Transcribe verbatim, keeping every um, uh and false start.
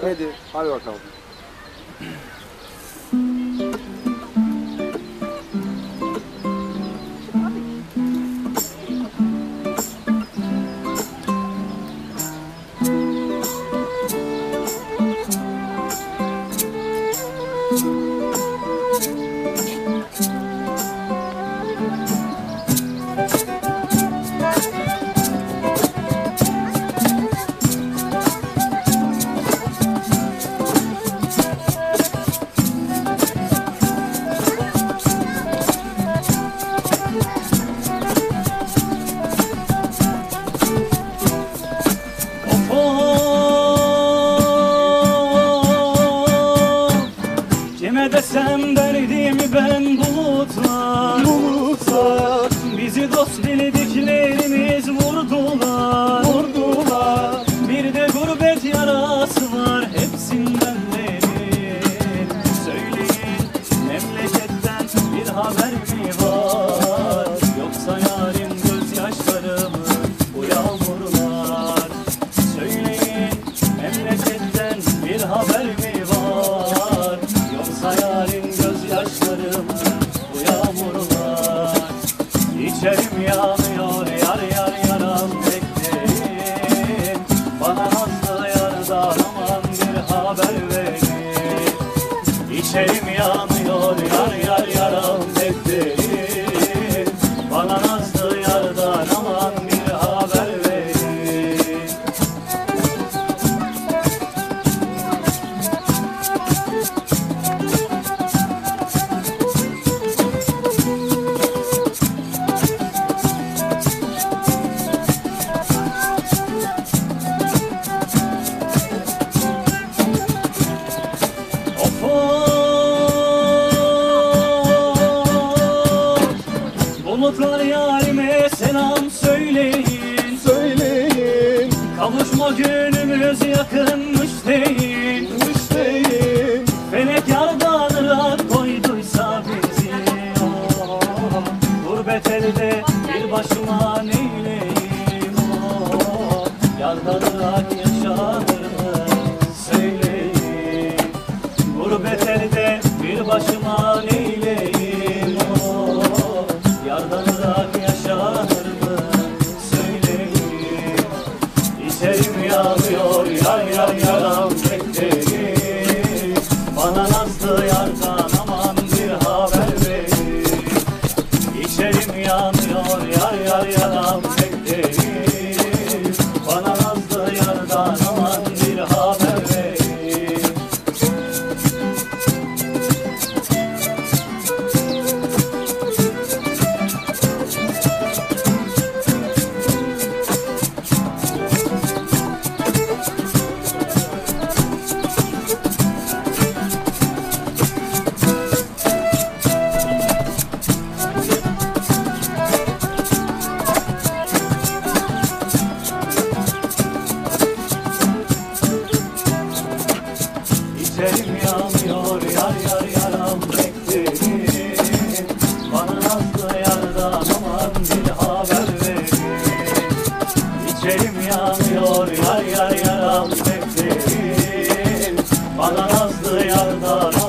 Hadi, hadi bakalım. Kime desem derdimi ben bulutlar, Bulutlar bizi dost bildiklerimiz vurdular, vurdular. Bir de gurbet yarası var hepsinden derin. Söyleyin memleketten bir haber mi var? Yoksa yarim gözyaşları mı bu yağmurlar? Söyleyin memleketten bir haber mi var? Yoksa yarim gözyaşları mı bu yağmurlar? İçerim yanıyor yar yar yaram bekleyin. Bana nazlı yardan aman bir haber verin. İçerim yanıyor yar yar yaram bekleyin. Bana nazlı yardan aman bir haber verin. Bulutlar yarime selam söyleyin, Söyleyin, kavuşma günümüz yakınmış deyin. isteyin. Felek yardanıra koyduysa bizi, oh, gurbet elde bir başıma neyleyim, oh, yardanıra yaşanır mı söyleyin. Gurbet elde bir başıma neyleyim, oh, yardanırak yaşanır mı söyleyin. İçerim yanıyor yar yar yaram bekleyin. Bana nazlı yardan aman bir haber verin. İçerim yanıyor yar yar yaram bekleyin. Bana nazlı yardan aman bir haber verin. İçerim yanıyor yar yar yaram bekleyin. Bana nazlı yardan aman bir haber verin. İçerim yanıyor yar yar yaram bekleyin. Bana nazlı yardan